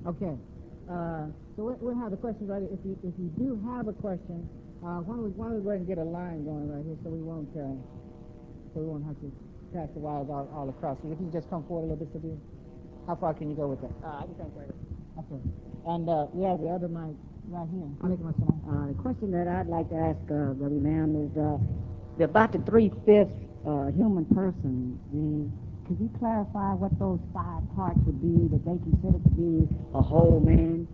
Okay. So we'll have the questions ready. If you do have a question, why don't we go ahead and get a line going right here so we won't have to pass the wires all across. So if you just come forward a little bit, so how far can you go with that? I can come forward. Okay. And we have the other mic right here. The question that I'd like to ask Brother Lamb is about the three-fifths human person. Could you clarify what those five parts would be that they consider to be a whole man?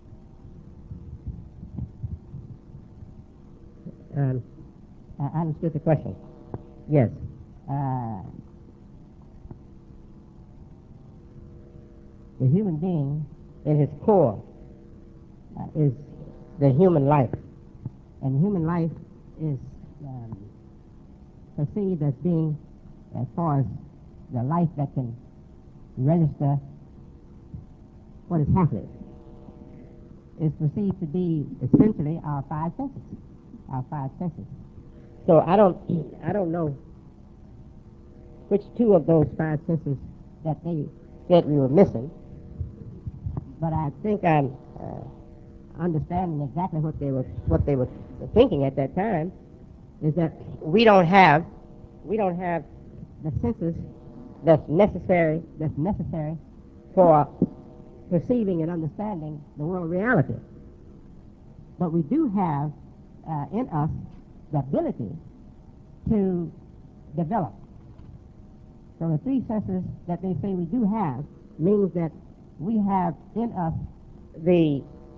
I understood the question. Yes. The human being, in his core, is the human life. And human life is perceived as being, as far as the life that can register what is happening, is perceived to be essentially our five senses. Our five senses. So I don't know which two of those five senses that they said we were missing, but I think I'm understanding exactly what they were thinking at that time, is that we don't have the senses that's necessary for perceiving and understanding the world reality. But we do have in us the ability to develop. So the three senses that they say we do have means that we have in us the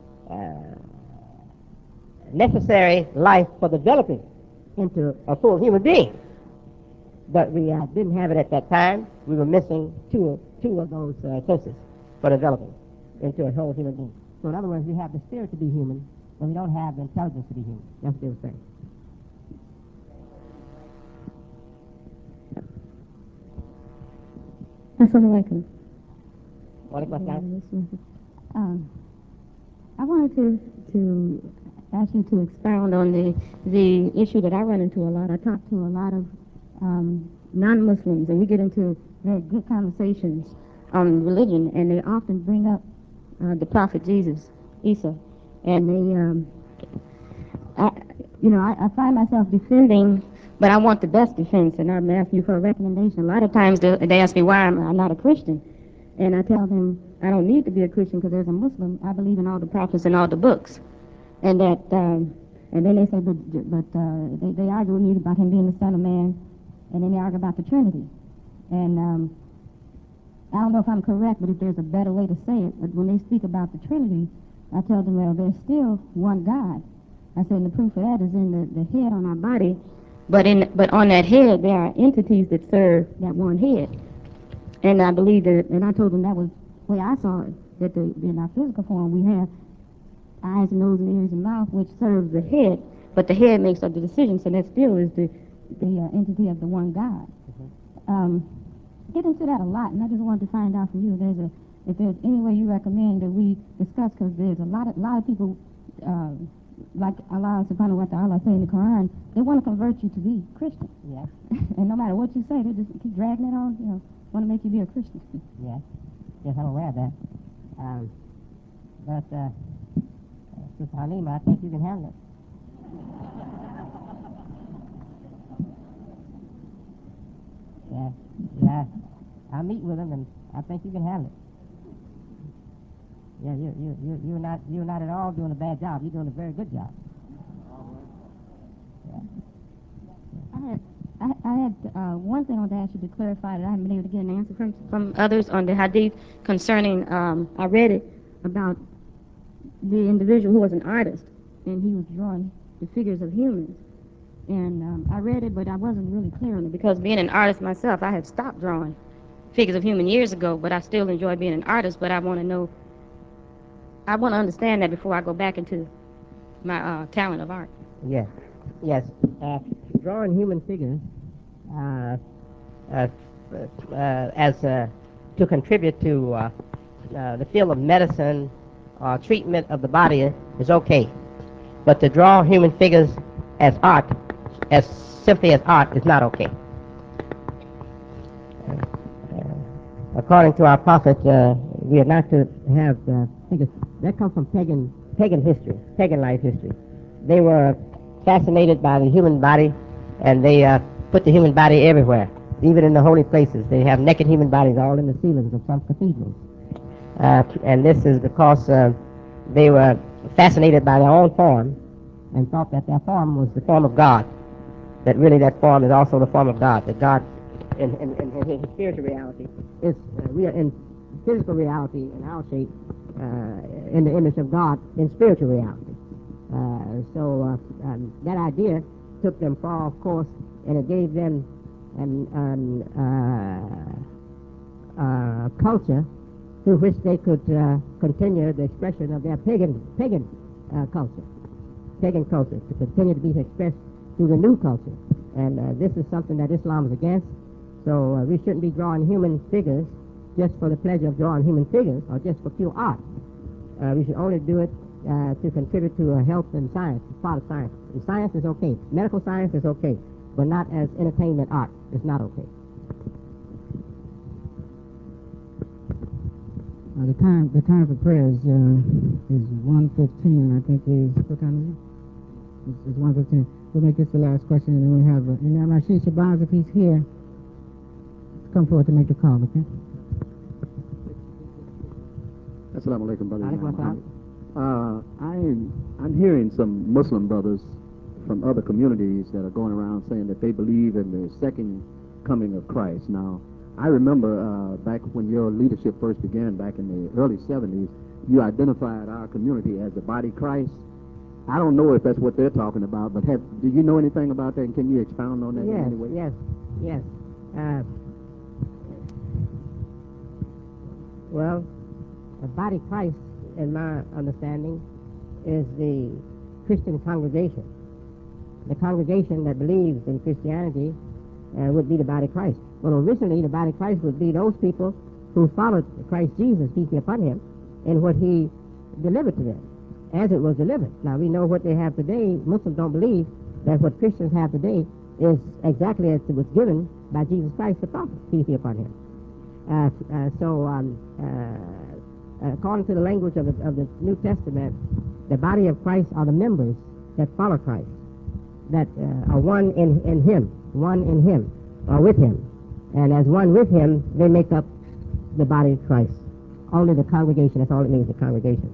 necessary life for developing into a full human being. But we didn't have it at that time. We were missing two of those senses for developing into a whole human being. So in other words, we have the spirit to be human, but we don't have the intelligence to be human. That's what they were saying. Assalamu alaikum. I wanted to ask you to expound on the issue that I run into a lot. I talk to a lot of non-Muslims, and we get into very good conversations on religion, and they often bring up the Prophet Jesus, Isa, and I find myself defending, but I want the best defense, and I'm asking you for a recommendation. A lot of times they ask me why I'm not a Christian, and I tell them I don't need to be a Christian because as a Muslim, I believe in all the prophets and all the books, and that, and then they say, but they argue with me about him being the Son of Man, and then they argue about the Trinity, and I don't know if I'm correct, but if there's a better way to say it, but when they speak about the Trinity, I tell them, well, there's still one God. I said, and the proof of that is in the head on our body, but on that head there are entities that serve that one head. And I believe that, and I told them that was the way I saw it, that in our physical form we have eyes, nose, and ears, and mouth, which serves the head, but the head makes up the decisions, so that still is the entity of the one God. Get into that a lot, and I just wanted to find out from you if there's any way you recommend that we discuss, because there's a lot of people, like Allah subhanahu wa ta'ala say in the Quran, they want to convert you to be Christian. Yes. And no matter what you say, they just keep dragging it on, want to make you be a Christian. Yes. Yes, I'm aware of that. But Sister Halima, I think you can handle it. Yeah. I'll meet with him, and I think you can handle it. Yeah, you're not at all doing a bad job. You're doing a very good job. Yeah. I had one thing I wanted to ask you to clarify that I haven't been able to get an answer from others on the hadith concerning, I read it about the individual who was an artist, and he was drawing the figures of humans. And I read it, but I wasn't really clear on it, because being an artist myself, I had stopped drawing figures of human years ago, but I still enjoy being an artist, but I want to understand that before I go back into my talent of art. Yes. Drawing human figures as to contribute to the field of medicine or treatment of the body is okay, but to draw human figures as art, as simply as art, is not okay. According to our prophet, we are not to have that comes from pagan history, pagan life history. They were fascinated by the human body, and they put the human body everywhere, even in the holy places. They have naked human bodies all in the ceilings of some cathedrals. And this is because they were fascinated by their own form and thought that their form was the form of God, that really that form is also the form of God, that God in his spiritual reality is real in physical reality in our shape, in the image of God in spiritual reality. So that idea took them far off course, and it gave them a culture through which they could continue the expression of their pagan culture, to continue to be expressed through the new culture. And this is something that Islam is against. So we shouldn't be drawing human figures just for the pleasure of drawing human figures or just for pure art. We should only do it to contribute to health and science, part of science. And science is okay. Medical science is okay, but not as entertainment art. It's not okay. The time for prayer is 1:15. I think what time is it? It's 1:15. We'll make this the last question, and then we'll have Imam Rashid Shabazz, if he's here, come forward to make the call, okay? Assalamu alaikum, brother. I'm hearing some Muslim brothers from other communities that are going around saying that they believe in the second coming of Christ. Now, I remember back when your leadership first began back in the early 70s, you identified our community as the body Christ. I don't know if that's what they're talking about, but do you know anything about that, and can you expound on that in any way? Yes. Well, the body Christ, in my understanding, is the Christian congregation. The congregation that believes in Christianity would be the body Christ. Well, originally, the body Christ would be those people who followed Christ Jesus, peace be upon him, in what he delivered to them, as it was delivered. Now, we know what they have today. Muslims don't believe that what Christians have today is exactly as it was given by Jesus Christ, the prophet, peace be upon him. According to the language of the New Testament, the body of Christ are the members that follow Christ, that are one in him, or with him. And as one with him, they make up the body of Christ. Only the congregation, that's all it means, the congregation.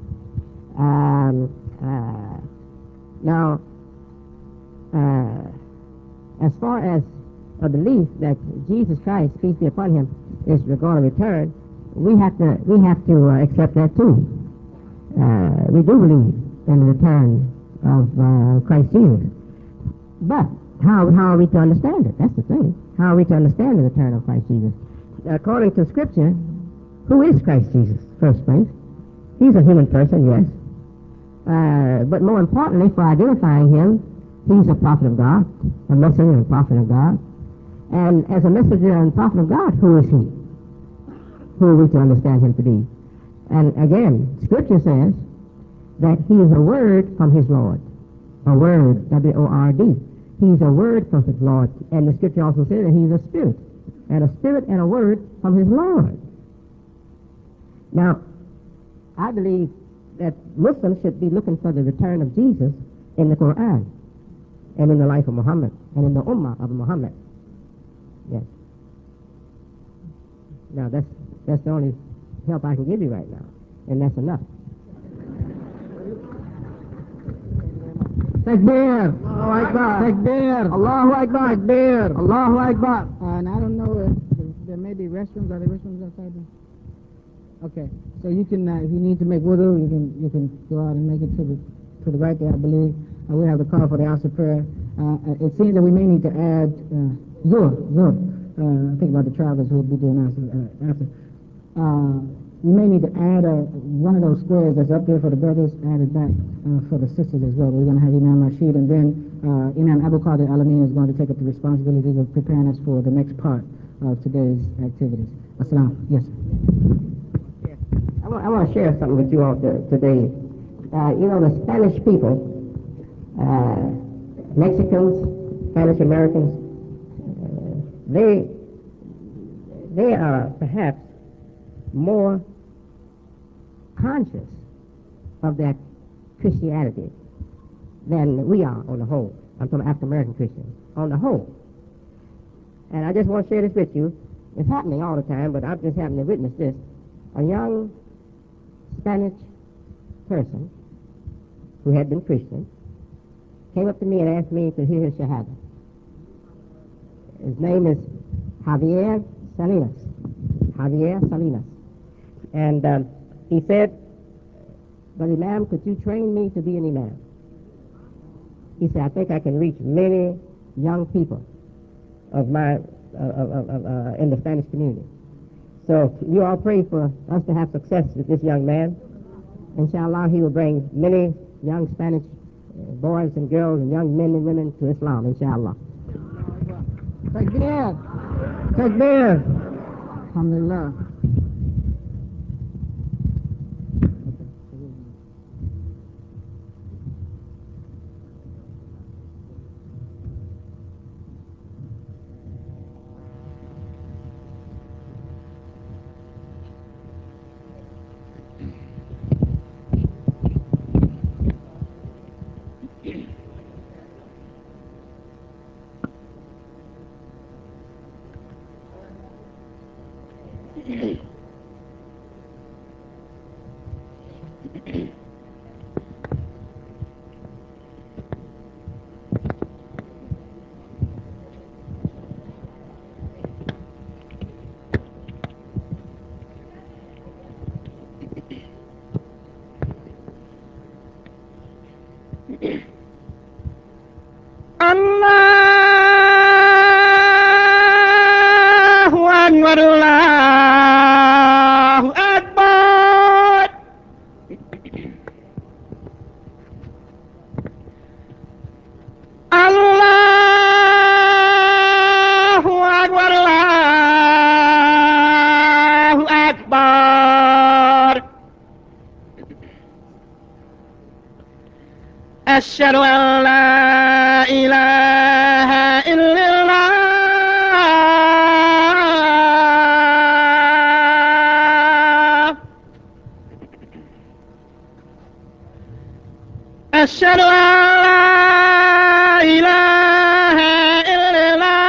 Now, as far as a belief that Jesus Christ, peace be upon him, is going to return, we have to accept that too. We do believe in the return of Christ Jesus. But how are we to understand it? That's the thing. How are we to understand the return of Christ Jesus? According to Scripture, who is Christ Jesus, first place? He's a human person, yes. But more importantly, for identifying him, he's a prophet of God, a messenger and prophet of God. And as a messenger and prophet of God, who is he? Who are we to understand him to be? And again, Scripture says that he is a word from his Lord. A word, W-O-R-D. He's a word from his Lord. And the Scripture also says that he's a spirit. And a spirit and a word from his Lord. Now, I believe that Muslims should be looking for the return of Jesus in the Quran and in the life of Muhammad and in the Ummah of Muhammad. Yes. Now, that's the only help I can give you right now, and that's enough. Takbir! Allahu Akbar! Takbir! Allahu Akbar! Takbir! Allahu Akbar! And I don't know if there may be restrooms. Are there restrooms outside there? Okay, so you can, if you need to make wudu, you can go out and make it to the right there, I believe. We have the call for the house of prayer. It seems that we may need to add Zuhr. Think about the travelers who will be doing after. You may need to add one of those squares that's up there for the brothers, add it back for the sisters as well. We're going to have Imam Rashid, and then Imam Abu Qadir Alameen is going to take up the responsibilities of preparing us for the next part of today's activities. As-salam. Yes. I want to share something with you all today. You know, the Spanish people, Mexicans, Spanish Americans, they are perhaps more conscious of their Christianity than we are on the whole. I'm talking African American Christians on the whole. And I just want to share this with you. It's happening all the time, but I'm just happening to witness this. A young Spanish person who had been Christian came up to me and asked me to hear his Shahada. His name is Javier Salinas. Javier Salinas. And he said, "But Imam, could you train me to be an Imam?" He said, "I think I can reach many young people of my in the Spanish community. So you all pray for us to have success with this young man. Inshallah, he will bring many young Spanish boys and girls and young men and women to Islam, inshallah." Takbir. Takbir. Alhamdulillah. Allahu Akbar, Allahu Akbar. Allahu Akbar, Allahu Akbar. أشهد أن لا إله إلا الله أشهد أن لا إله إلا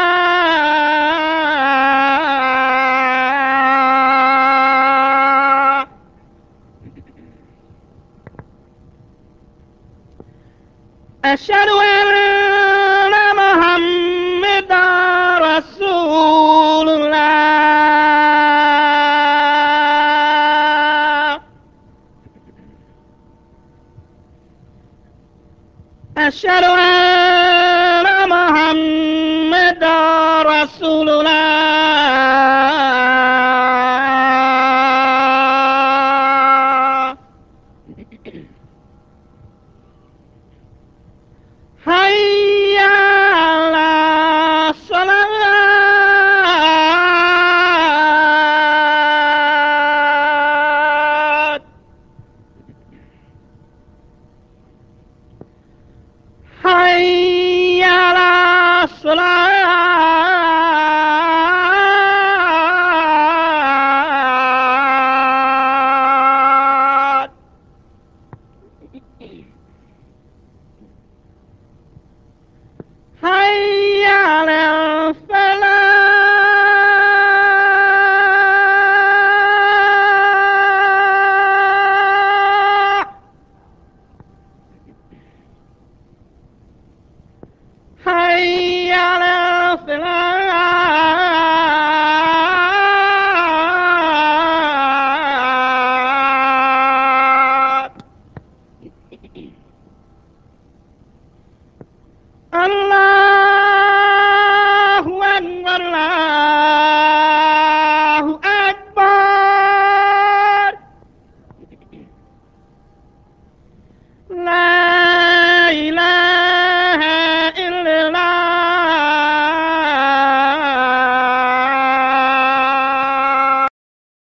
الله أشهد أن محمدا رسول الله أشهد أن محمدا رسول الله حي على الصلاة حي على الصلاة حي على الفلاح حي على الفلاح الله أكبر الله أكبر لا